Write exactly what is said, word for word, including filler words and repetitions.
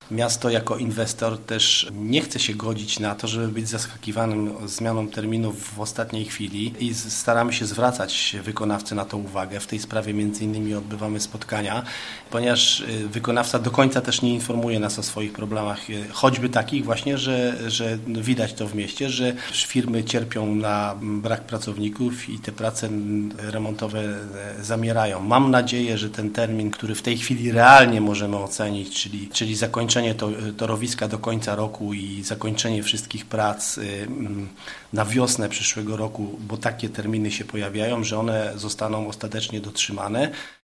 Miasto jako inwestor też nie chce się godzić na to, żeby być zaskakiwanym zmianą terminów w ostatniej chwili i staramy się zwracać wykonawcy na to uwagę. W tej sprawie między innymi odbywamy spotkania, ponieważ wykonawca do końca też nie informuje nas o swoich problemach, choćby takich właśnie, że, że widać to w mieście, że firmy cierpią na brak pracowników i te prace remontowe zamierają. Mam nadzieję, że ten termin, który w tej chwili realnie możemy ocenić, czyli, czyli zakończenie to, torowiska do końca roku i zakończenie wszystkich prac na wiosnę przyszłego roku, bo takie terminy się pojawiają, że one zostaną ostatecznie dotrzymane.